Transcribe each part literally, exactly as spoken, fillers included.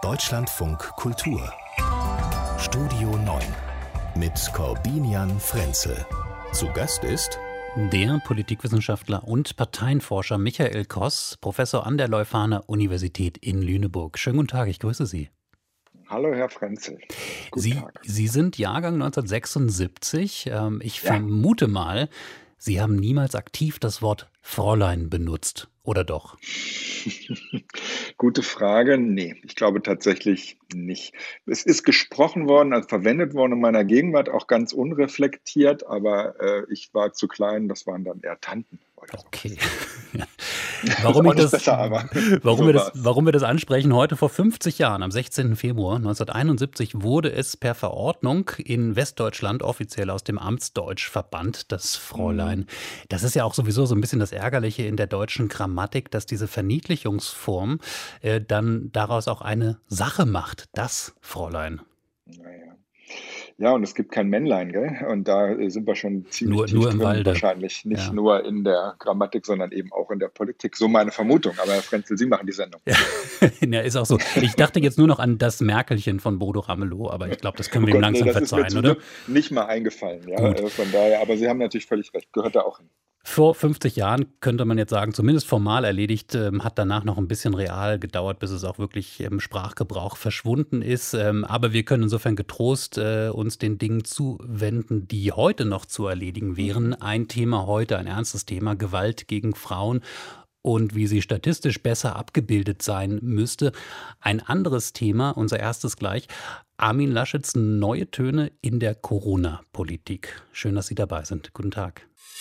Deutschlandfunk Kultur Studio neun mit Corbinian Frenzel. Zu Gast ist der Politikwissenschaftler und Parteienforscher Michael Koss, Professor an der Leuphana Universität in Lüneburg. Schönen guten Tag, ich grüße Sie. Hallo, Herr Frenzel. Guten Sie, Tag. Sie sind Jahrgang neunzehnhundertsechsundsiebzig. Ähm, ich Ja. vermute mal, Sie haben niemals aktiv das Wort Fräulein benutzt, oder doch? Gute Frage. Nee, ich glaube tatsächlich nicht. Es ist gesprochen worden, also verwendet worden in meiner Gegenwart, auch ganz unreflektiert, aber äh, ich war zu klein, das waren dann eher Tanten oder so. Okay. Warum, Ist auch ich nicht das, besser, aber warum, so wir das, war's. warum wir das ansprechen, heute vor fünfzig Jahren, am sechzehnten Februar neunzehnhunderteinundsiebzig, wurde es per Verordnung in Westdeutschland offiziell aus dem Amtsdeutsch verbannt, das Fräulein. Das ist ja auch sowieso so ein bisschen das Ärgerliche in der deutschen Grammatik, dass diese Verniedlichungsform äh, dann daraus auch eine Sache macht, das Fräulein. Naja. Ja, und es gibt kein Männlein, gell? Und da äh, sind wir schon ziemlich Nur, tief nur im drin, Walde. wahrscheinlich. Nicht Ja. nur in der Grammatik, sondern eben auch in der Politik. So meine Vermutung. Aber Herr Frenzel, Sie machen die Sendung. Ja, ist auch so. Ich dachte jetzt nur noch an das Merkelchen von Bodo Ramelow, aber ich glaube, das können Oh wir ihm Gott, nee, langsam das ist mir verzeihen, zum oder? Glück nicht mal eingefallen. Ja, Gut. äh, von daher, aber Sie haben natürlich völlig recht. Gehört da auch hin. Vor fünfzig Jahren könnte man jetzt sagen, zumindest formal erledigt, ähm, hat danach noch ein bisschen real gedauert, bis es auch wirklich im Sprachgebrauch verschwunden ist. Ähm, aber wir können insofern getrost äh, uns den Dingen zuwenden, die heute noch zu erledigen wären. Ein Thema heute, ein ernstes Thema, Gewalt gegen Frauen und wie sie statistisch besser abgebildet sein müsste. Ein anderes Thema, unser erstes gleich, Armin Laschets neue Töne in der Corona-Politik. Schön, dass Sie dabei sind. Guten Tag.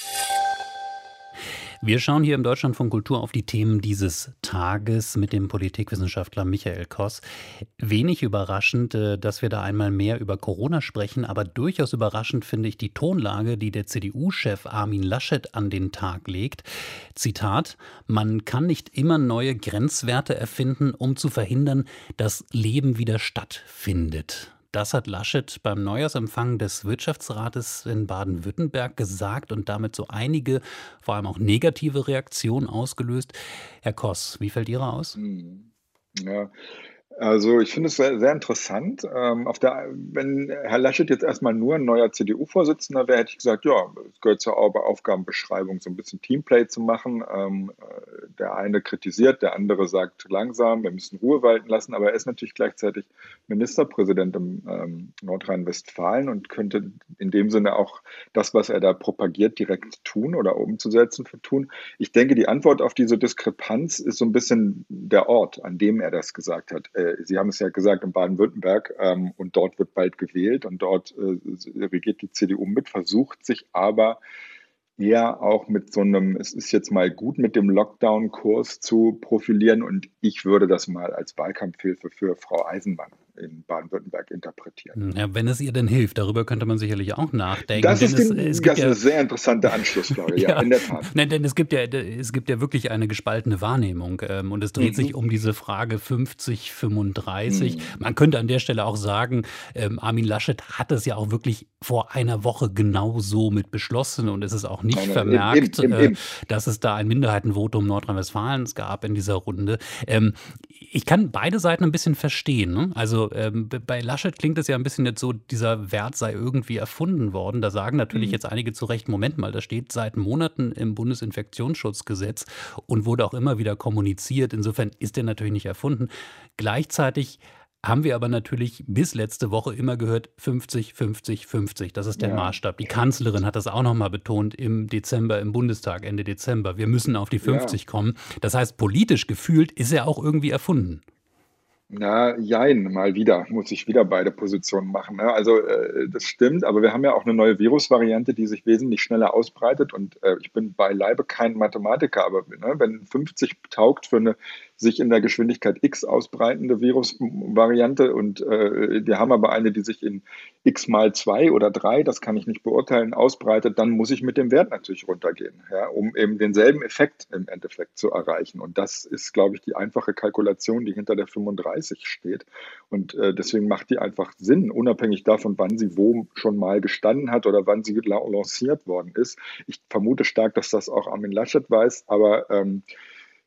Wir schauen hier im Deutschlandfunk Kultur auf die Themen dieses Tages mit dem Politikwissenschaftler Michael Koss. Wenig überraschend, dass wir da einmal mehr über Corona sprechen, aber durchaus überraschend finde ich die Tonlage, die der C D U-Chef Armin Laschet an den Tag legt. Zitat: Man kann nicht immer neue Grenzwerte erfinden, um zu verhindern, dass Leben wieder stattfindet. Das hat Laschet beim Neujahrsempfang des Wirtschaftsrates in Baden-Württemberg gesagt und damit so einige, vor allem auch negative Reaktionen ausgelöst. Herr Koss, wie fällt Ihre aus? Hm. Ja, also ich finde es sehr, sehr interessant. Ähm, auf der, wenn Herr Laschet jetzt erstmal nur ein neuer C D U-Vorsitzender wäre, hätte ich gesagt, ja, es gehört zur Aufgabenbeschreibung, so ein bisschen Teamplay zu machen. Ähm, äh, der eine kritisiert, der andere sagt langsam, wir müssen Ruhe walten lassen, aber er ist natürlich gleichzeitig Ministerpräsident im ähm, Nordrhein-Westfalen und könnte in dem Sinne auch das, was er da propagiert, direkt tun oder umzusetzen tun. Ich denke, die Antwort auf diese Diskrepanz ist so ein bisschen der Ort, an dem er das gesagt hat. Äh, Sie haben es ja gesagt, in Baden-Württemberg, ähm, und dort wird bald gewählt und dort äh, regiert die C D U mit, versucht sich aber eher auch mit so einem, es ist jetzt mal gut mit dem Lockdown-Kurs zu profilieren und ich würde das mal als Wahlkampfhilfe für Frau Eisenmann in Baden-Württemberg interpretieren. Ja, wenn es ihr denn hilft, darüber könnte man sicherlich auch nachdenken. Das ist, denn die, es, es das gibt ist ja, eine sehr interessante Anschlussfrage, ja, ja, in der Tat. nein, denn es gibt ja, es gibt ja wirklich eine gespaltene Wahrnehmung ähm, und es dreht Mhm. sich um diese Frage fünfzig, fünfunddreißig. Mhm. Man könnte an der Stelle auch sagen, ähm, Armin Laschet hat es ja auch wirklich vor einer Woche genau so mit beschlossen und es ist auch nicht Nein, nein, vermerkt, eben, eben, äh, eben. dass es da ein Minderheitenvotum Nordrhein-Westfalens gab in dieser Runde. Ähm, ich kann beide Seiten ein bisschen verstehen. Ne? Also ähm, bei Laschet klingt es ja ein bisschen jetzt so, dieser Wert sei irgendwie erfunden worden. Da sagen natürlich Mhm. jetzt einige zu Recht, Moment mal, das steht seit Monaten im Bundesinfektionsschutzgesetz und wurde auch immer wieder kommuniziert. Insofern ist der natürlich nicht erfunden. Gleichzeitig haben wir aber natürlich bis letzte Woche immer gehört, fünfzig, fünfzig, fünfzig. Das ist der Ja. Maßstab. Die Kanzlerin hat das auch nochmal betont im Dezember, im Bundestag, Ende Dezember. Wir müssen auf die fünfzig Ja. kommen. Das heißt, politisch gefühlt ist er auch irgendwie erfunden. Na, jein, mal wieder, muss ich wieder beide Positionen machen. Ne? Also äh, das stimmt, aber wir haben ja auch eine neue Virusvariante, die sich wesentlich schneller ausbreitet und äh, ich bin beileibe kein Mathematiker, aber ne, wenn fünfzig taugt für eine sich in der Geschwindigkeit X ausbreitende Virusvariante und äh, wir haben aber eine, die sich in X mal zwei oder drei, das kann ich nicht beurteilen, ausbreitet, dann muss ich mit dem Wert natürlich runtergehen, ja, um eben denselben Effekt im Endeffekt zu erreichen. Und das ist, glaube ich, die einfache Kalkulation, die hinter der fünfunddreißig steht. Und äh, deswegen macht die einfach Sinn, unabhängig davon, wann sie wo schon mal gestanden hat oder wann sie lanciert worden ist. Ich vermute stark, dass das auch Armin Laschet weiß, aber ähm,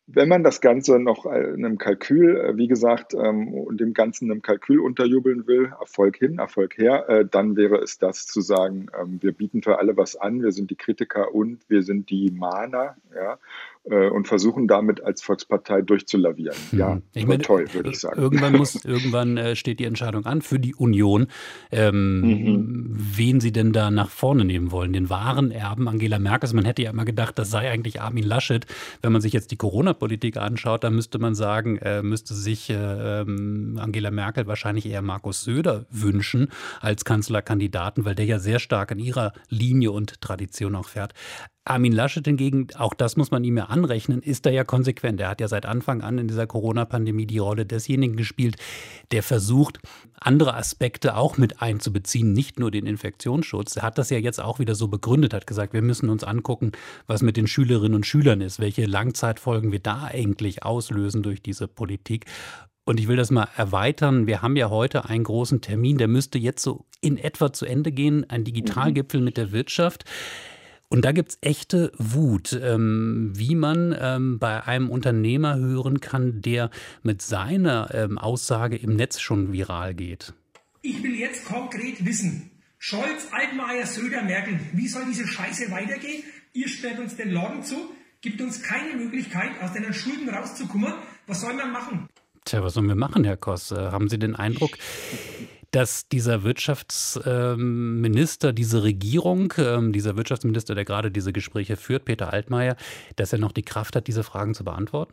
Wenn man das Ganze noch einem Kalkül, wie gesagt, und dem Ganzen einem Kalkül unterjubeln will, Erfolg hin, Erfolg her, dann wäre es das zu sagen, wir bieten für alle was an, wir sind die Kritiker und wir sind die Mahner, ja, und versuchen damit als Volkspartei durchzulavieren. Ja, ich meine, toll, würde ich sagen. Irgendwann, muss, irgendwann äh, steht die Entscheidung an für die Union, ähm, mhm. wen sie denn da nach vorne nehmen wollen. Den wahren Erben Angela Merkel. Man hätte ja immer gedacht, das sei eigentlich Armin Laschet. Wenn man sich jetzt die Corona-Politik anschaut, dann müsste man sagen, äh, müsste sich äh, Angela Merkel wahrscheinlich eher Markus Söder wünschen als Kanzlerkandidaten, weil der ja sehr stark an ihrer Linie und Tradition auch fährt. Armin Laschet hingegen, auch das muss man ihm ja anrechnen, ist da ja konsequent. Er hat ja seit Anfang an in dieser Corona-Pandemie die Rolle desjenigen gespielt, der versucht, andere Aspekte auch mit einzubeziehen, nicht nur den Infektionsschutz. Er hat das ja jetzt auch wieder so begründet, hat gesagt, wir müssen uns angucken, was mit den Schülerinnen und Schülern ist, welche Langzeitfolgen wir da eigentlich auslösen durch diese Politik. Und ich will das mal erweitern. Wir haben ja heute einen großen Termin, der müsste jetzt so in etwa zu Ende gehen, ein Digitalgipfel mit der Wirtschaft. Und da gibt es echte Wut, ähm, wie man ähm, bei einem Unternehmer hören kann, der mit seiner ähm, Aussage im Netz schon viral geht. Ich will jetzt konkret wissen, Scholz, Altmaier, Söder, Merkel, wie soll diese Scheiße weitergehen? Ihr sperrt uns den Laden zu, gibt uns keine Möglichkeit, aus den Schulden rauszukommen. Was soll man machen? Tja, was sollen wir machen, Herr Koss? Haben Sie den Eindruck, dass dieser Wirtschaftsminister, diese Regierung, dieser Wirtschaftsminister, der gerade diese Gespräche führt, Peter Altmaier, dass er noch die Kraft hat, diese Fragen zu beantworten?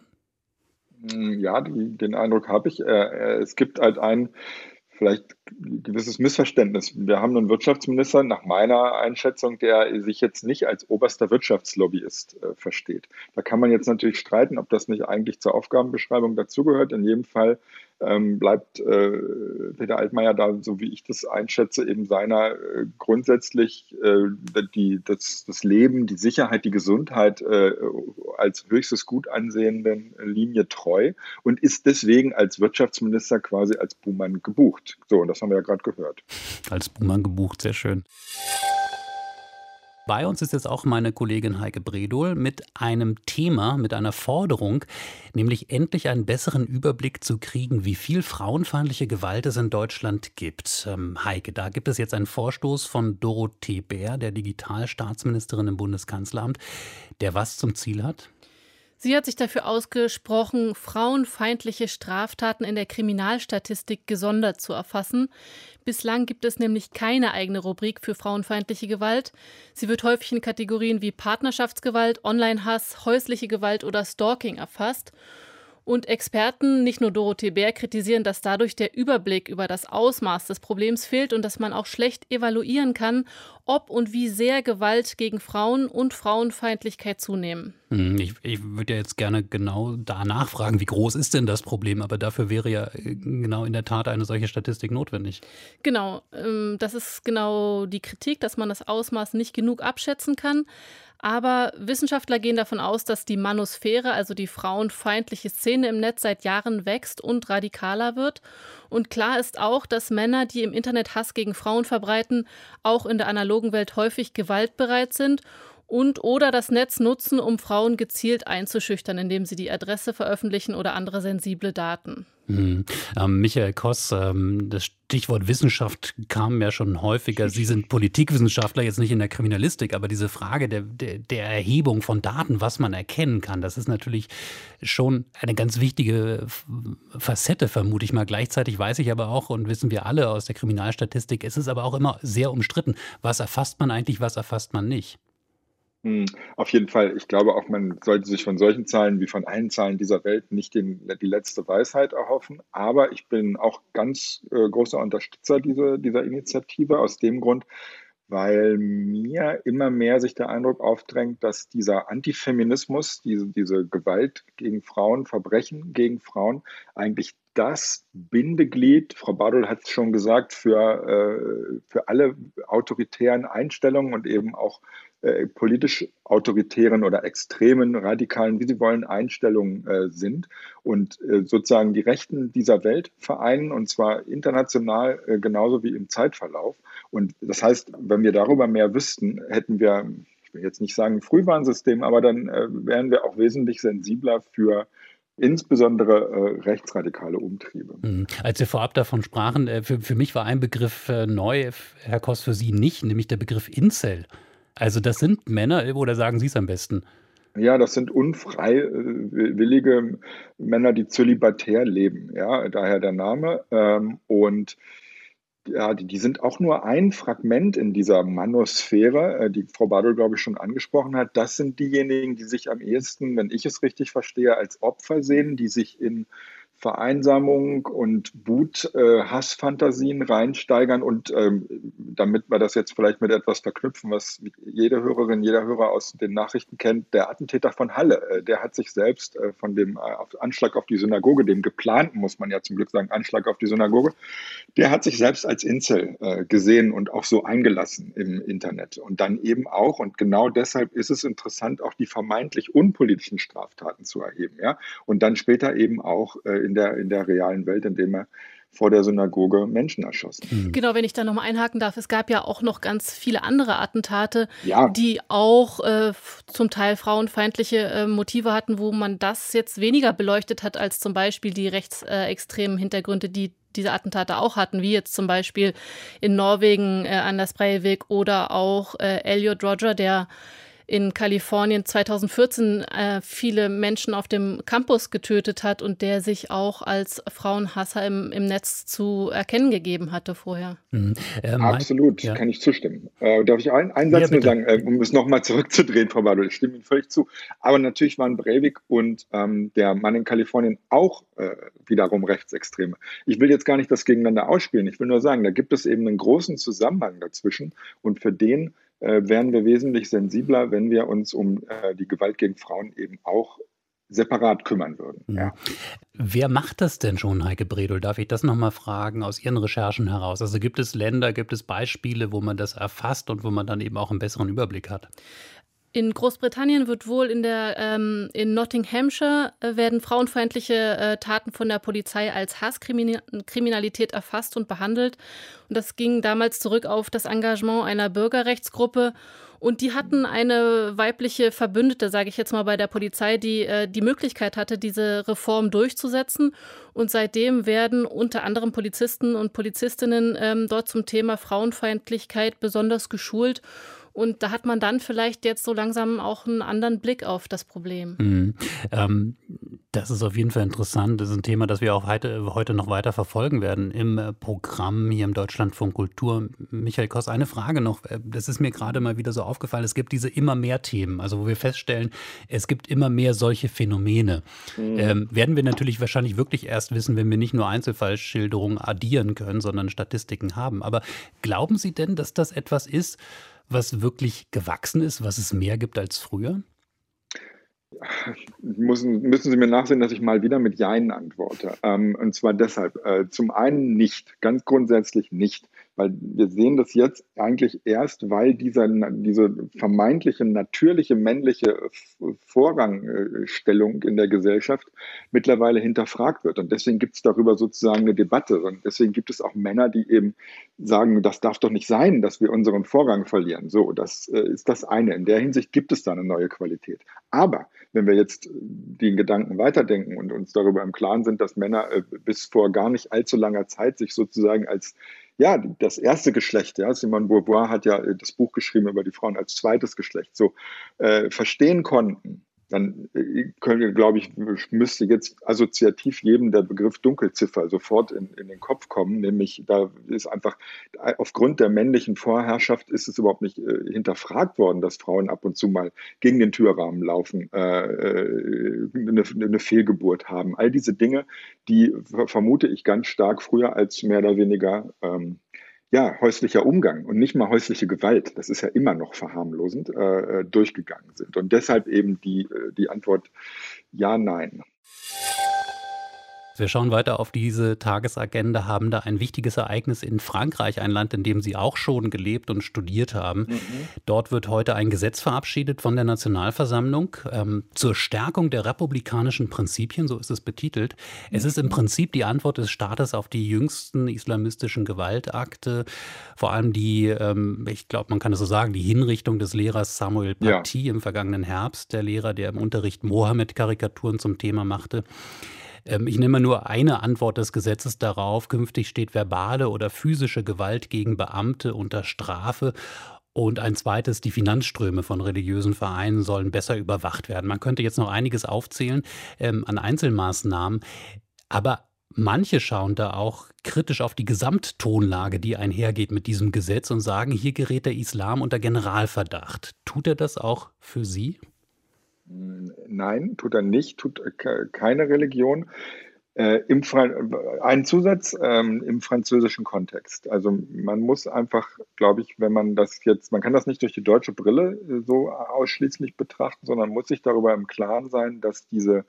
Ja, den Eindruck habe ich. Es gibt halt ein vielleicht ein gewisses Missverständnis. Wir haben einen Wirtschaftsminister, nach meiner Einschätzung, der sich jetzt nicht als oberster Wirtschaftslobbyist äh, versteht. Da kann man jetzt natürlich streiten, ob das nicht eigentlich zur Aufgabenbeschreibung dazugehört. In jedem Fall ähm, bleibt äh, Peter Altmaier da, so wie ich das einschätze, eben seiner äh, grundsätzlich äh, die, das, das Leben, die Sicherheit, die Gesundheit äh, als höchstes Gut ansehenden Linie treu und ist deswegen als Wirtschaftsminister quasi als Buhmann gebucht. So, und das haben wir ja gerade gehört. Als Buhmann gebucht, sehr schön. Bei uns ist jetzt auch meine Kollegin Heike Bredohl mit einem Thema, mit einer Forderung, nämlich endlich einen besseren Überblick zu kriegen, wie viel frauenfeindliche Gewalt es in Deutschland gibt. Ähm, Heike, da gibt es jetzt einen Vorstoß von Dorothee Bär, der Digitalstaatsministerin im Bundeskanzleramt, der was zum Ziel hat? Sie hat sich dafür ausgesprochen, frauenfeindliche Straftaten in der Kriminalstatistik gesondert zu erfassen. Bislang gibt es nämlich keine eigene Rubrik für frauenfeindliche Gewalt. Sie wird häufig in Kategorien wie Partnerschaftsgewalt, Onlinehass, häusliche Gewalt oder Stalking erfasst. Und Experten, nicht nur Dorothee Bär, kritisieren, dass dadurch der Überblick über das Ausmaß des Problems fehlt und dass man auch schlecht evaluieren kann, ob und wie sehr Gewalt gegen Frauen und Frauenfeindlichkeit zunehmen. Ich, ich würde ja jetzt gerne genau da nachfragen, wie groß ist denn das Problem? Aber dafür wäre ja genau in der Tat eine solche Statistik notwendig. Genau, das ist genau die Kritik, dass man das Ausmaß nicht genug abschätzen kann. Aber Wissenschaftler gehen davon aus, dass die Manosphäre, also die frauenfeindliche Szene im Netz, seit Jahren wächst und radikaler wird. Und klar ist auch, dass Männer, die im Internet Hass gegen Frauen verbreiten, auch in der analogen Welt häufig gewaltbereit sind und oder das Netz nutzen, um Frauen gezielt einzuschüchtern, indem sie die Adresse veröffentlichen oder andere sensible Daten. Hm. Ähm, Michael Koss, ähm, das Stichwort Wissenschaft kam ja schon häufiger. Sie sind Politikwissenschaftler, jetzt nicht in der Kriminalistik, aber diese Frage der, der, der Erhebung von Daten, was man erkennen kann, das ist natürlich schon eine ganz wichtige Facette, vermute ich mal. Gleichzeitig weiß ich aber auch und wissen wir alle aus der Kriminalstatistik, es ist aber auch immer sehr umstritten. Was erfasst man eigentlich, was erfasst man nicht? Auf jeden Fall. Ich glaube auch, man sollte sich von solchen Zahlen wie von allen Zahlen dieser Welt nicht den, die letzte Weisheit erhoffen. Aber ich bin auch ganz äh, großer Unterstützer dieser, dieser Initiative aus dem Grund, weil mir immer mehr sich der Eindruck aufdrängt, dass dieser Antifeminismus, diese, diese Gewalt gegen Frauen, Verbrechen gegen Frauen eigentlich das Bindeglied, Frau Badohl hat es schon gesagt, für, äh, für alle autoritären Einstellungen und eben auch äh, politisch autoritären oder extremen, radikalen, wie Sie wollen, Einstellungen äh, sind und äh, sozusagen die Rechten dieser Welt vereinen, und zwar international äh, genauso wie im Zeitverlauf. Und das heißt, wenn wir darüber mehr wüssten, hätten wir, ich will jetzt nicht sagen Frühwarnsystem, aber dann äh, wären wir auch wesentlich sensibler für insbesondere äh, rechtsradikale Umtriebe. Mhm. Als wir vorab davon sprachen, äh, für, für mich war ein Begriff äh, neu, Herr Koss, für Sie nicht, nämlich der Begriff Incel. Also das sind Männer, oder sagen Sie es am besten? Ja, das sind unfreiwillige Männer, die zölibatär leben, ja, daher der Name. Ähm, und ja, die, die sind auch nur ein Fragment in dieser Manosphäre, äh, die Frau Badl, glaube ich, schon angesprochen hat. Das sind diejenigen, die sich am ehesten, wenn ich es richtig verstehe, als Opfer sehen, die sich in Vereinsamung und Wut, äh, Hassfantasien reinsteigern und ähm, damit wir das jetzt vielleicht mit etwas verknüpfen, was jede Hörerin, jeder Hörer aus den Nachrichten kennt, der Attentäter von Halle, äh, der hat sich selbst äh, von dem äh, auf Anschlag auf die Synagoge, dem geplanten, muss man ja zum Glück sagen, Anschlag auf die Synagoge, der hat sich selbst als Incel äh, gesehen und auch so eingelassen im Internet. Und dann eben auch, und genau deshalb ist es interessant, auch die vermeintlich unpolitischen Straftaten zu erheben, ja, und dann später eben auch äh, in der, in der realen Welt, indem er vor der Synagoge Menschen erschossen. Mhm. Genau, wenn ich da nochmal einhaken darf, es gab ja auch noch ganz viele andere Attentate, ja. die auch äh, zum Teil frauenfeindliche äh, Motive hatten, wo man das jetzt weniger beleuchtet hat als zum Beispiel die rechtsextremen Hintergründe, die diese Attentate auch hatten, wie jetzt zum Beispiel in Norwegen äh, Anders Breivik oder auch äh, Elliot Rodger, der in Kalifornien zweitausendvierzehn äh, viele Menschen auf dem Campus getötet hat und der sich auch als Frauenhasser im, im Netz zu erkennen gegeben hatte vorher. Mhm. Äh, Absolut, ja. Kann ich zustimmen. Äh, darf ich ein, einen Satz Ja, nur sagen, äh, um es nochmal zurückzudrehen, Frau Badl, ich stimme Ihnen völlig zu. Aber natürlich waren Breivik und ähm, der Mann in Kalifornien auch äh, wiederum Rechtsextreme. Ich will jetzt gar nicht das gegeneinander ausspielen, ich will nur sagen, da gibt es eben einen großen Zusammenhang dazwischen und für den äh, wären wir wesentlich sensibler, wenn wir uns um äh, die Gewalt gegen Frauen eben auch separat kümmern würden. Mhm. Ja. Wer macht das denn schon, Heike Bredl? Darf ich das nochmal fragen aus Ihren Recherchen heraus? Also gibt es Länder, gibt es Beispiele, wo man das erfasst und wo man dann eben auch einen besseren Überblick hat? In Großbritannien wird wohl in der ähm, in Nottinghamshire äh, werden frauenfeindliche äh, Taten von der Polizei als Hasskriminalität erfasst und behandelt. Und das ging damals zurück auf das Engagement einer Bürgerrechtsgruppe. Und die hatten eine weibliche Verbündete, sage ich jetzt mal, bei der Polizei, die äh, die Möglichkeit hatte, diese Reform durchzusetzen. Und seitdem werden unter anderem Polizisten und Polizistinnen ähm, dort zum Thema Frauenfeindlichkeit besonders geschult. Und da hat man dann vielleicht jetzt so langsam auch einen anderen Blick auf das Problem. Mhm. Ähm, das ist auf jeden Fall interessant. Das ist ein Thema, das wir auch heute, heute noch weiter verfolgen werden im äh, Programm hier im Deutschlandfunk Kultur. Michael Koss, eine Frage noch. Das ist mir gerade mal wieder so aufgefallen. Es gibt diese immer mehr Themen, also wo wir feststellen, es gibt immer mehr solche Phänomene. Mhm. Ähm, werden wir natürlich wahrscheinlich wirklich erst wissen, wenn wir nicht nur Einzelfallschilderungen addieren können, sondern Statistiken haben. Aber glauben Sie denn, dass das etwas ist, was wirklich gewachsen ist, was es mehr gibt als früher? Müssen, müssen Sie mir nachsehen, dass ich mal wieder mit Jein antworte. Ähm, und zwar deshalb. Äh, zum einen nicht, ganz grundsätzlich nicht. Weil wir sehen das jetzt eigentlich erst, weil dieser, diese vermeintliche natürliche männliche Vorrangstellung in der Gesellschaft mittlerweile hinterfragt wird. Und deswegen gibt es darüber sozusagen eine Debatte. Und deswegen gibt es auch Männer, die eben sagen, das darf doch nicht sein, dass wir unseren Vorrang verlieren. So, das äh, ist das eine. In der Hinsicht gibt es da eine neue Qualität. Aber wenn wir jetzt den Gedanken weiterdenken und uns darüber im Klaren sind, dass Männer äh, bis vor gar nicht allzu langer Zeit sich sozusagen als ja, das erste Geschlecht, ja, Simone Beauvoir hat ja das Buch geschrieben über die Frauen als zweites Geschlecht, so äh, verstehen konnten, dann äh, können wir, glaube ich, müsste jetzt assoziativ jedem der Begriff Dunkelziffer sofort in, in den Kopf kommen, nämlich da ist einfach, aufgrund der männlichen Vorherrschaft ist es überhaupt nicht äh, hinterfragt worden, dass Frauen ab und zu mal gegen den Türrahmen laufen, äh, eine, eine Fehlgeburt haben. All diese Dinge, die vermute ich ganz stark früher als mehr oder weniger ähm, ja, häuslicher Umgang und nicht mal häusliche Gewalt, das ist ja immer noch verharmlosend, äh, durchgegangen sind. Und deshalb eben die, die Antwort ja, nein. Wir schauen weiter auf diese Tagesagenda, haben da ein wichtiges Ereignis in Frankreich, ein Land, in dem Sie auch schon gelebt und studiert haben. Mhm. Dort wird heute ein Gesetz verabschiedet von der Nationalversammlung ähm, zur Stärkung der republikanischen Prinzipien, so ist es betitelt. Es ist im Prinzip die Antwort des Staates auf die jüngsten islamistischen Gewaltakte, vor allem die, ähm, ich glaube, man kann es so sagen, die Hinrichtung des Lehrers Samuel Paty ja. im vergangenen Herbst, der Lehrer, der im Unterricht Mohammed-Karikaturen zum Thema machte. Ich nehme nur eine Antwort des Gesetzes darauf. Künftig steht verbale oder physische Gewalt gegen Beamte unter Strafe. Und ein zweites, die Finanzströme von religiösen Vereinen sollen besser überwacht werden. Man könnte jetzt noch einiges aufzählen ähm, an Einzelmaßnahmen. Aber manche schauen da auch kritisch auf die Gesamttonlage, die einhergeht mit diesem Gesetz und sagen, hier gerät der Islam unter Generalverdacht. Tut er das auch für Sie? Nein, tut er nicht, tut keine Religion. Äh, im ein Zusatz ähm, im französischen Kontext. Also man muss einfach, glaube ich, wenn man das jetzt, man kann das nicht durch die deutsche Brille so ausschließlich betrachten, sondern muss sich darüber im Klaren sein, dass diese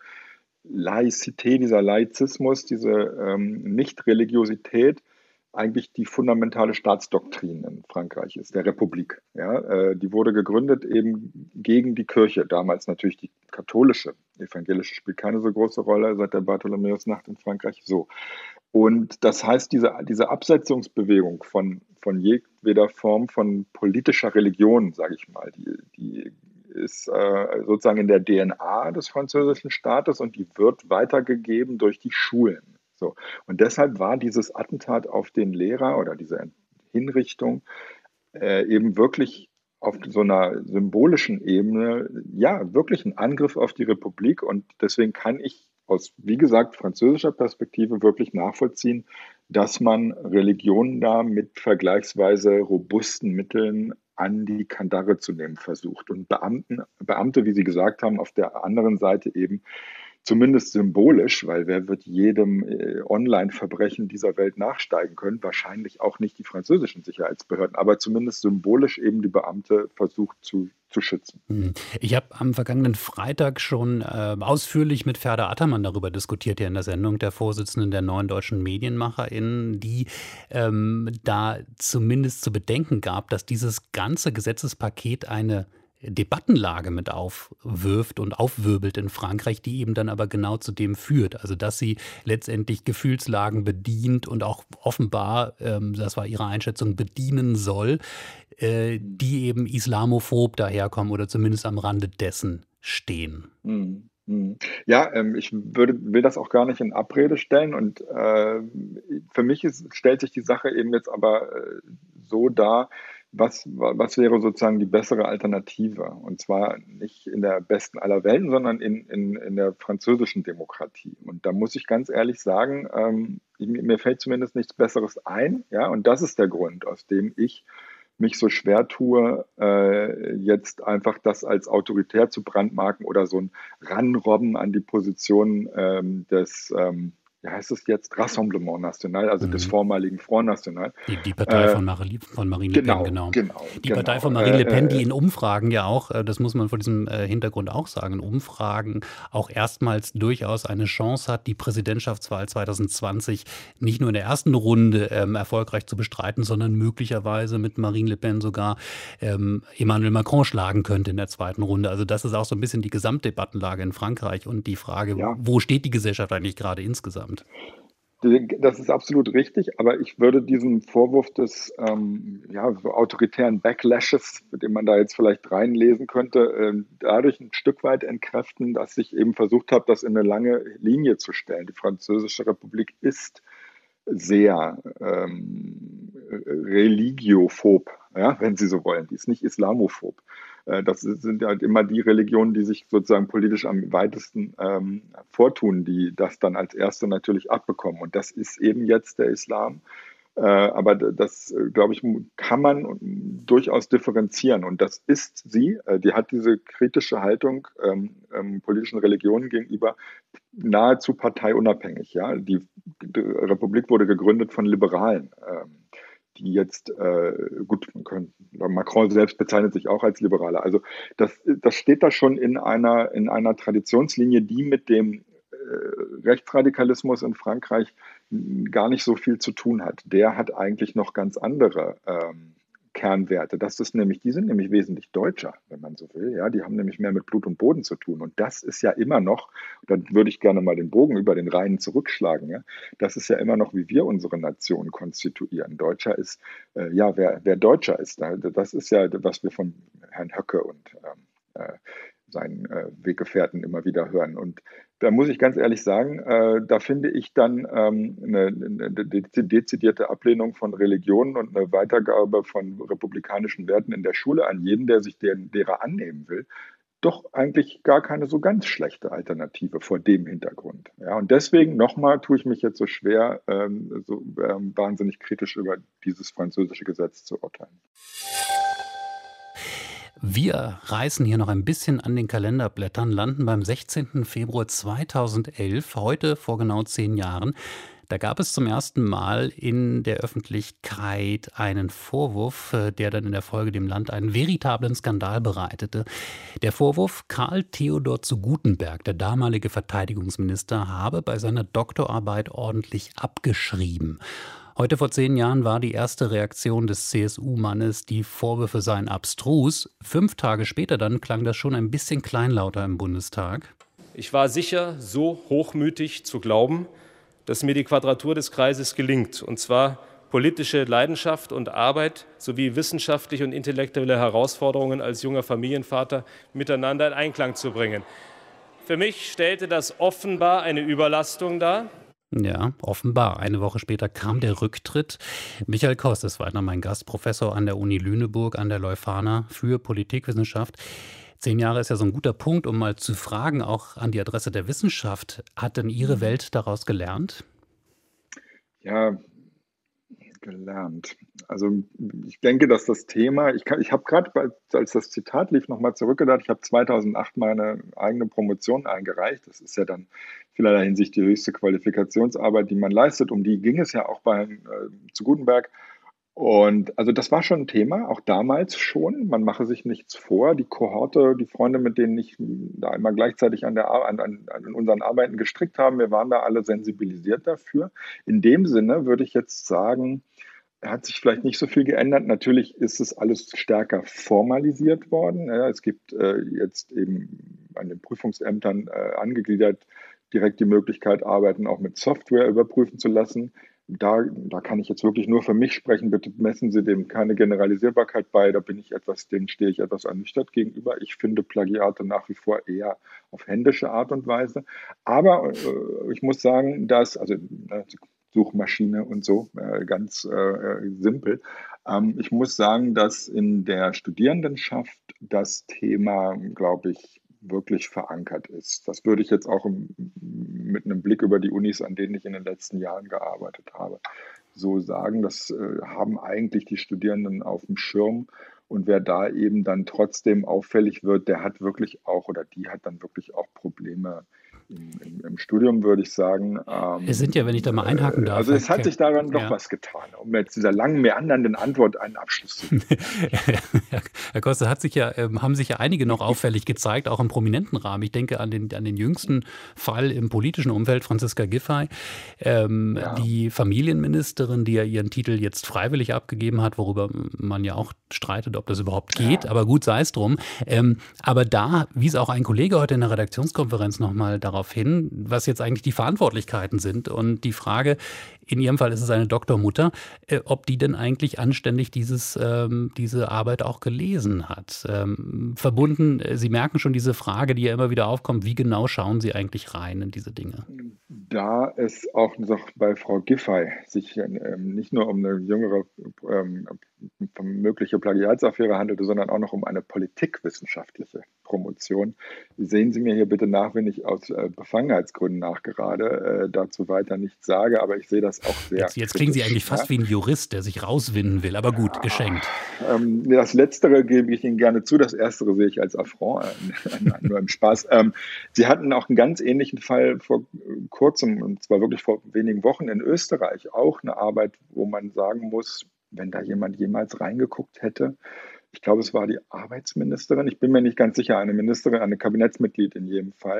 Laizität, dieser Laizismus, diese ähm, Nicht-Religiosität eigentlich die fundamentale Staatsdoktrin in Frankreich ist, der Republik. Ja, äh, die wurde gegründet eben gegen die Kirche. Damals natürlich die katholische, evangelische spielt keine so große Rolle seit der Bartholomäusnacht in Frankreich. So. Und das heißt, diese, diese Absetzungsbewegung von, von jedweder Form von politischer Religion, sage ich mal, die, die ist äh, sozusagen in der D N A des französischen Staates und die wird weitergegeben durch die Schulen. So. Und deshalb war dieses Attentat auf den Lehrer oder diese Hinrichtung äh, eben wirklich auf so einer symbolischen Ebene, ja, wirklich ein Angriff auf die Republik. Und deswegen kann ich aus, wie gesagt, französischer Perspektive wirklich nachvollziehen, dass man Religionen da mit vergleichsweise robusten Mitteln an die Kandare zu nehmen versucht. Und Beamten, Beamte, wie Sie gesagt haben, auf der anderen Seite eben zumindest symbolisch, weil wer wird jedem äh, Online-Verbrechen dieser Welt nachsteigen können? Wahrscheinlich auch nicht die französischen Sicherheitsbehörden, aber zumindest symbolisch eben die Beamte versucht zu, zu schützen. Ich habe am vergangenen Freitag schon äh, ausführlich mit Ferda Attermann darüber diskutiert, hier in der Sendung, der Vorsitzenden der Neuen Deutschen MedienmacherInnen, die ähm, da zumindest zu bedenken gab, dass dieses ganze Gesetzespaket eine Debattenlage mit aufwirft und aufwirbelt in Frankreich, die eben dann aber genau zu dem führt. Also dass sie letztendlich Gefühlslagen bedient und auch offenbar, ähm, das war ihre Einschätzung, bedienen soll, äh, die eben islamophob daherkommen oder zumindest am Rande dessen stehen. Mhm. Ja, ähm, ich würde, will das auch gar nicht in Abrede stellen und äh, für mich ist, stellt sich die Sache eben jetzt aber äh, so dar, Was, was wäre sozusagen die bessere Alternative? Und zwar nicht in der besten aller Welten, sondern in, in, in der französischen Demokratie. Und da muss ich ganz ehrlich sagen, ähm, mir fällt zumindest nichts Besseres ein. Ja? Und das ist der Grund, aus dem ich mich so schwer tue, äh, jetzt einfach das als autoritär zu brandmarken oder so ein Ranrobben an die Position ähm, des ähm, wie heißt es jetzt, Rassemblement National, also mhm. des vormaligen Front National. Die, die Partei äh, von, Marie, von Marine Le genau, Pen, genau. genau die genau, Partei von Marine Le Pen, äh, die in Umfragen ja auch, das muss man vor diesem Hintergrund auch sagen, in Umfragen auch erstmals durchaus eine Chance hat, die Präsidentschaftswahl zwanzig zwanzig nicht nur in der ersten Runde ähm, erfolgreich zu bestreiten, sondern möglicherweise mit Marine Le Pen sogar ähm, Emmanuel Macron schlagen könnte in der zweiten Runde. Also das ist auch so ein bisschen die Gesamtdebattenlage in Frankreich und die Frage, ja. wo steht die Gesellschaft eigentlich gerade insgesamt? Das ist absolut richtig, aber ich würde diesen Vorwurf des ähm, ja, so autoritären Backlashes, den man da jetzt vielleicht reinlesen könnte, äh, dadurch ein Stück weit entkräften, dass ich eben versucht habe, das in eine lange Linie zu stellen. Die Französische Republik ist sehr ähm, religiophob, ja, wenn Sie so wollen. Die ist nicht islamophob. Das sind halt immer die Religionen, die sich sozusagen politisch am weitesten ähm, vortun, die das dann als erste natürlich abbekommen. Und das ist eben jetzt der Islam. Äh, aber das, glaube ich, kann man durchaus differenzieren. Und das ist sie. Äh, die hat diese kritische Haltung ähm, ähm, politischen Religionen gegenüber nahezu parteiunabhängig. Ja? Die, die Republik wurde gegründet von Liberalen. Ähm, die jetzt, äh, gut, man kann, Macron selbst bezeichnet sich auch als Liberaler. Also das, das steht da schon in einer, in einer Traditionslinie, die mit dem Rechtsradikalismus in Frankreich gar nicht so viel zu tun hat. Der hat eigentlich noch ganz andere ähm, Kernwerte. Das ist nämlich, die sind nämlich wesentlich deutscher, wenn man so will. Ja, die haben nämlich mehr mit Blut und Boden zu tun. Und das ist ja immer noch, da würde ich gerne mal den Bogen über den Rhein zurückschlagen. Ja, das ist ja immer noch, wie wir unsere Nation konstituieren. Deutscher ist, äh, ja, wer, wer Deutscher ist, das ist ja, was wir von Herrn Höcke und ähm, äh, seinen äh, Weggefährten immer wieder hören. Und da muss ich ganz ehrlich sagen, äh, da finde ich dann ähm, eine, eine dezidierte Ablehnung von Religionen und eine Weitergabe von republikanischen Werten in der Schule an jeden, der sich deren, derer annehmen will, doch eigentlich gar keine so ganz schlechte Alternative vor dem Hintergrund. Ja, und deswegen nochmal tue ich mich jetzt so schwer, ähm, so ähm, wahnsinnig kritisch über dieses französische Gesetz zu urteilen. Wir reißen hier noch ein bisschen an den Kalenderblättern, landen beim sechzehnten Februar zweitausendelf, heute vor genau zehn Jahren. Da gab es zum ersten Mal in der Öffentlichkeit einen Vorwurf, der dann in der Folge dem Land einen veritablen Skandal bereitete. Der Vorwurf, Karl Theodor zu Guttenberg, der damalige Verteidigungsminister, habe bei seiner Doktorarbeit ordentlich abgeschrieben. Heute vor zehn Jahren war die erste Reaktion des C S U-Mannes, die Vorwürfe seien abstrus. Fünf Tage später dann klang das schon ein bisschen kleinlauter im Bundestag. Ich war sicher so hochmütig zu glauben, dass mir die Quadratur des Kreises gelingt, und zwar politische Leidenschaft und Arbeit sowie wissenschaftliche und intellektuelle Herausforderungen als junger Familienvater miteinander in Einklang zu bringen. Für mich stellte das offenbar eine Überlastung dar. Ja, offenbar. Eine Woche später kam der Rücktritt. Michael Koss ist weiter mein Gast, Professor an der Uni Lüneburg an der Leuphana für Politikwissenschaft. Zehn Jahre ist ja so ein guter Punkt, um mal zu fragen, auch an die Adresse der Wissenschaft. Hat denn Ihre Welt daraus gelernt? Ja, gelernt. Also ich denke, dass das Thema, ich, kann, ich habe gerade, als das Zitat lief, nochmal zurückgedacht, ich habe zweitausendacht meine eigene Promotion eingereicht. Das ist ja dann vielerlei Hinsicht die höchste Qualifikationsarbeit, die man leistet. Um die ging es ja auch bei äh, zu Guttenberg. Und also das war schon ein Thema, auch damals schon. Man mache sich nichts vor. Die Kohorte, die Freunde, mit denen ich da immer gleichzeitig an, der, an, an, an unseren Arbeiten gestrickt haben, wir waren da alle sensibilisiert dafür. In dem Sinne würde ich jetzt sagen, hat sich vielleicht nicht so viel geändert. Natürlich ist es alles stärker formalisiert worden. Ja, es gibt äh, jetzt eben an den Prüfungsämtern äh, angegliedert direkt die Möglichkeit, Arbeiten auch mit Software überprüfen zu lassen. Da, da kann ich jetzt wirklich nur für mich sprechen. Bitte messen Sie dem keine Generalisierbarkeit bei. Da bin ich etwas, dem stehe ich etwas ernüchtert gegenüber. Ich finde Plagiate nach wie vor eher auf händische Art und Weise. Aber äh, ich muss sagen, dass, also äh, Suchmaschine und so, äh, ganz äh, simpel. Ähm, ich muss sagen, dass in der Studierendenschaft das Thema, glaube ich, wirklich verankert ist. Das würde ich jetzt auch im, mit einem Blick über die Unis, an denen ich in den letzten Jahren gearbeitet habe, so sagen. Das äh, haben eigentlich die Studierenden auf dem Schirm. Und wer da eben dann trotzdem auffällig wird, der hat wirklich auch, oder die hat dann wirklich auch Probleme im, im, im Studium, würde ich sagen. Ähm, es sind ja, wenn ich da mal einhaken darf. Also es hat sich daran doch ja. was getan, um jetzt dieser langen, meandernden Antwort einen Abschluss zu geben. Herr Koster, hat sich ja, ähm, haben sich ja einige noch auffällig gezeigt, auch im prominenten Rahmen. Ich denke an den, an den jüngsten Fall im politischen Umfeld, Franziska Giffey, ähm, ja. die Familienministerin, die ja ihren Titel jetzt freiwillig abgegeben hat, worüber man ja auch streitet, ob das überhaupt geht, ja. aber gut, sei es drum. Ähm, aber da wies auch ein Kollege heute in der Redaktionskonferenz nochmal darauf hin, was jetzt eigentlich die Verantwortlichkeiten sind und die Frage, in Ihrem Fall ist es eine Doktormutter, äh, ob die denn eigentlich anständig dieses, ähm, diese Arbeit auch gelesen hat. Ähm, verbunden, äh, Sie merken schon diese Frage, die ja immer wieder aufkommt, wie genau schauen Sie eigentlich rein in diese Dinge? Da es auch noch bei Frau Giffey sich ähm, nicht nur um eine jüngere ähm, mögliche Plagiatsaffäre handelte, sondern auch noch um eine politikwissenschaftliche Promotion. Sehen Sie mir hier bitte nach, wenn ich aus äh, Befangenheitsgründen nachgerade äh, dazu weiter nichts sage, aber ich sehe das auch sehr Jetzt, jetzt klingen Sie eigentlich ja? fast wie ein Jurist, der sich rauswinden will, aber gut, ja, geschenkt. Ähm, das Letztere gebe ich Ihnen gerne zu, das Erstere sehe ich als Affront, äh, nur im Spaß. Ähm, Sie hatten auch einen ganz ähnlichen Fall vor kurzem, und zwar wirklich vor wenigen Wochen in Österreich, auch eine Arbeit, wo man sagen muss, wenn da jemand jemals reingeguckt hätte, ich glaube, es war die Arbeitsministerin, ich bin mir nicht ganz sicher, eine Ministerin, eine Kabinettsmitglied in jedem Fall.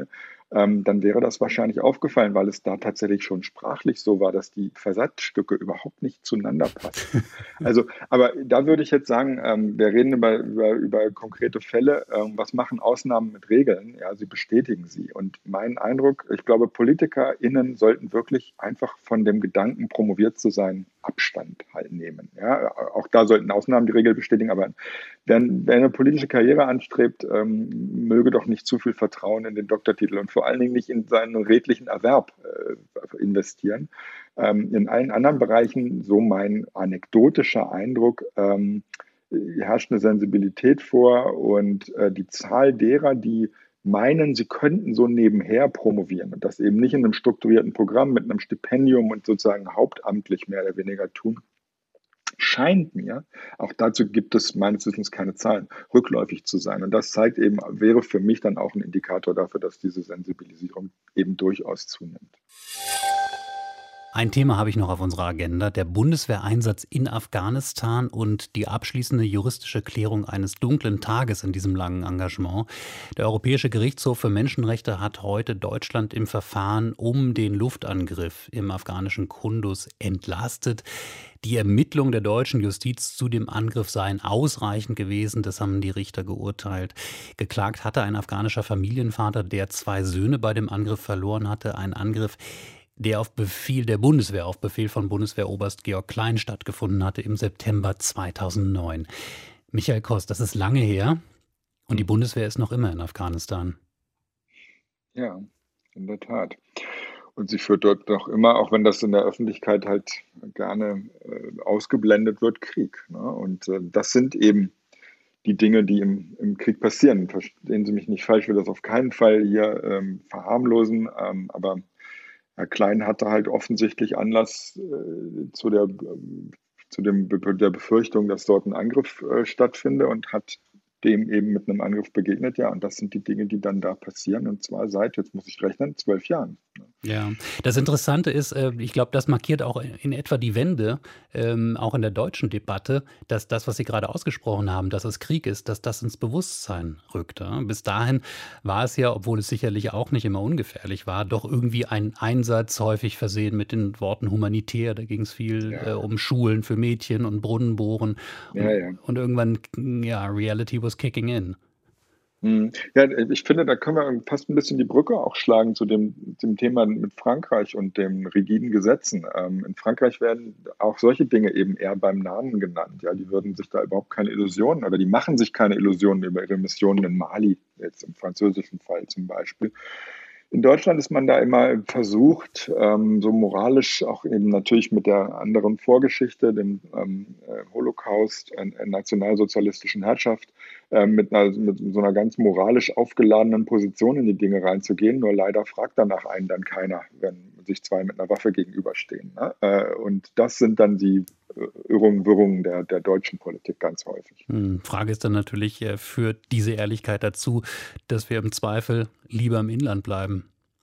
ähm, dann wäre das wahrscheinlich aufgefallen, weil es da tatsächlich schon sprachlich so war, dass die Versatzstücke überhaupt nicht zueinander passen. Also, aber da würde ich jetzt sagen, ähm, wir reden über, über, über konkrete Fälle. Ähm, was machen Ausnahmen mit Regeln? Ja, sie bestätigen sie. Und mein Eindruck, ich glaube, PolitikerInnen sollten wirklich einfach von dem Gedanken, promoviert zu sein, Abstand halt nehmen. Ja, auch da sollten Ausnahmen die Regel bestätigen, aber wer, wer eine politische Karriere anstrebt, ähm, möge doch nicht zu viel Vertrauen in den Doktortitel und vor allen Dingen nicht in seinen redlichen Erwerb äh, investieren. Ähm, in allen anderen Bereichen, so mein anekdotischer Eindruck, ähm, herrscht eine Sensibilität vor und äh, die Zahl derer, die meinen, sie könnten so nebenher promovieren und das eben nicht in einem strukturierten Programm mit einem Stipendium und sozusagen hauptamtlich mehr oder weniger tun, scheint mir, auch dazu gibt es meines Wissens keine Zahlen, rückläufig zu sein. Und das zeigt eben, wäre für mich dann auch ein Indikator dafür, dass diese Sensibilisierung eben durchaus zunimmt. Ein Thema habe ich noch auf unserer Agenda, der Bundeswehreinsatz in Afghanistan und die abschließende juristische Klärung eines dunklen Tages in diesem langen Engagement. Der Europäische Gerichtshof für Menschenrechte hat heute Deutschland im Verfahren um den Luftangriff im afghanischen Kunduz entlastet. Die Ermittlungen der deutschen Justiz zu dem Angriff seien ausreichend gewesen, das haben die Richter geurteilt. Geklagt hatte ein afghanischer Familienvater, der zwei Söhne bei dem Angriff verloren hatte. Ein Angriff, der auf Befehl der Bundeswehr, auf Befehl von Bundeswehroberst Georg Klein stattgefunden hatte im September zweitausendneun. Michael Koss, das ist lange her und die Bundeswehr ist noch immer in Afghanistan. Ja, in der Tat. Und sie führt dort noch immer, auch wenn das in der Öffentlichkeit halt gerne äh, ausgeblendet wird, Krieg. Ne? Und äh, das sind eben die Dinge, die im, im Krieg passieren. Verstehen Sie mich nicht falsch, ich will das auf keinen Fall hier ähm, verharmlosen, ähm, aber Herr Klein hatte halt offensichtlich Anlass äh, zu, der, äh, zu dem, der Befürchtung, dass dort ein Angriff äh, stattfinde und hat dem eben mit einem Angriff begegnet. Ja, und das sind die Dinge, die dann da passieren. Und zwar seit, jetzt muss ich rechnen, zwölf Jahren. Ja, das Interessante ist, ich glaube, das markiert auch in etwa die Wende, ähm, auch in der deutschen Debatte, dass das, was Sie gerade ausgesprochen haben, dass es Krieg ist, dass das ins Bewusstsein rückt. Ja? Bis dahin war es ja, obwohl es sicherlich auch nicht immer ungefährlich war, doch irgendwie ein Einsatz, häufig versehen mit den Worten humanitär. Da ging es viel ja. äh, um Schulen für Mädchen und Brunnenbohren. Und, ja, ja. und irgendwann, ja, Reality was kicking in. Ja, ich finde, da können wir fast ein bisschen die Brücke auch schlagen zu dem, dem Thema mit Frankreich und den rigiden Gesetzen. Ähm, in Frankreich werden auch solche Dinge eben eher beim Namen genannt. Ja, die würden sich da überhaupt keine Illusionen oder die machen sich keine Illusionen über ihre Missionen in Mali, jetzt im französischen Fall zum Beispiel. In Deutschland ist man da immer versucht, ähm, so moralisch auch eben natürlich mit der anderen Vorgeschichte, dem ähm, Holocaust, äh, nationalsozialistischen Herrschaft, äh, mit, einer, mit so einer ganz moralisch aufgeladenen Position in die Dinge reinzugehen. Nur leider fragt danach einen dann keiner, wenn sich zwei mit einer Waffe gegenüberstehen. Ne? Äh, und das sind dann die Irrungen, Wirrungen der, der deutschen Politik ganz häufig. Hm, Frage ist dann natürlich, führt diese Ehrlichkeit dazu, dass wir im Zweifel lieber im Inland bleiben?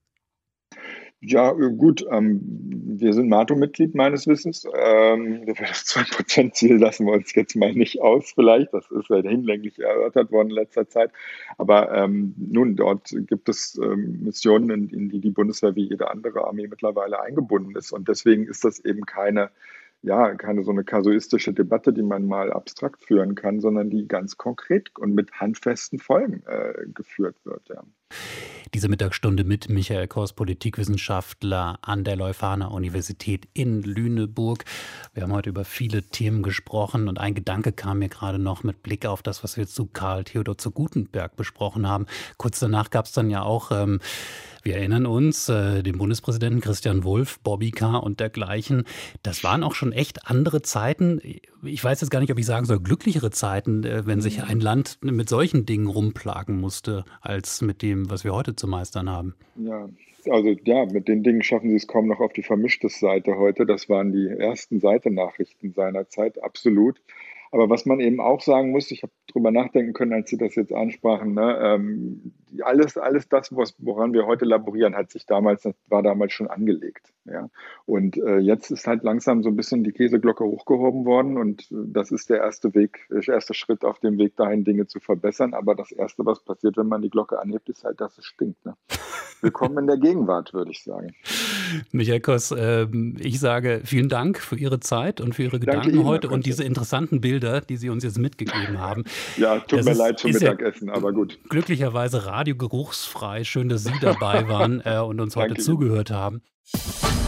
Ja, gut, ähm, wir sind NATO-Mitglied meines Wissens. Ähm, das zwei Prozent Ziel lassen wir uns jetzt mal nicht aus vielleicht. Das ist ja hinlänglich erörtert worden in letzter Zeit. Aber ähm, nun, dort gibt es ähm, Missionen, in, in die die Bundeswehr wie jede andere Armee mittlerweile eingebunden ist. Und deswegen ist das eben keine ja, keine so eine kasuistische Debatte, die man mal abstrakt führen kann, sondern die ganz konkret und mit handfesten Folgen äh, geführt wird. Ja. Diese Mittagsstunde mit Michael Koss, Politikwissenschaftler an der Leuphana Universität in Lüneburg. Wir haben heute über viele Themen gesprochen und ein Gedanke kam mir gerade noch mit Blick auf das, was wir zu Karl Theodor zu Guttenberg besprochen haben. Kurz danach gab es dann ja auch, ähm, wir erinnern uns, äh, den Bundespräsidenten Christian Wulff, Bobbycar und dergleichen. Das waren auch schon echt andere Zeiten. Ich weiß jetzt gar nicht, ob ich sagen soll, glücklichere Zeiten, äh, wenn sich ein Land mit solchen Dingen rumplagen musste, als mit dem, was wir heute zu meistern haben. Ja, also ja, mit den Dingen schaffen sie es kaum noch auf die vermischte Seite heute. Das waren die ersten Seitenachrichten seiner Zeit, absolut. Aber was man eben auch sagen muss, ich habe drüber nachdenken können, als Sie das jetzt ansprachen, ne, ähm, alles, alles das, was, woran wir heute laborieren, hat sich damals, war damals schon angelegt. Ja. Und äh, jetzt ist halt langsam so ein bisschen die Käseglocke hochgehoben worden und das ist der erste Weg, der erste Schritt auf dem Weg dahin, Dinge zu verbessern. Aber das Erste, was passiert, wenn man die Glocke anhebt, ist halt, dass es stinkt. Ne? Willkommen in der Gegenwart, würde ich sagen. Michael Koss, äh, ich sage vielen Dank für Ihre Zeit und für Ihre Danke Gedanken Ihnen, heute Herr und diese interessanten Bilder, die Sie uns jetzt mitgegeben haben. Ja, tut Das mir ist, leid zum ist ja Mittagessen, aber gut. glücklicherweise radiogeruchsfrei. Schön, dass Sie dabei waren äh, und uns heute Danke Ihnen. zugehört haben.